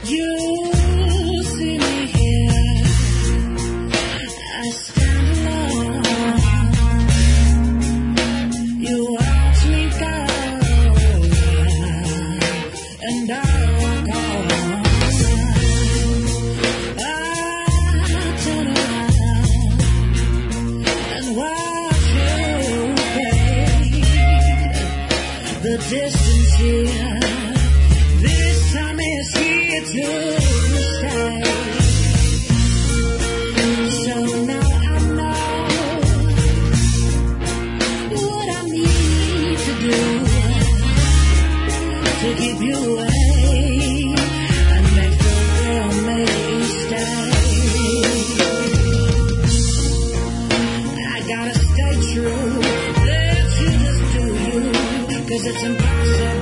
You see me here, I stand alone. You watch me go, and I walk on. I turn around and watch you fade. The distance here, this time is here to stay. So now I know what I need to do to keep you away and make the real me stay. I gotta stay true, let you just do you, 'cause it's impossible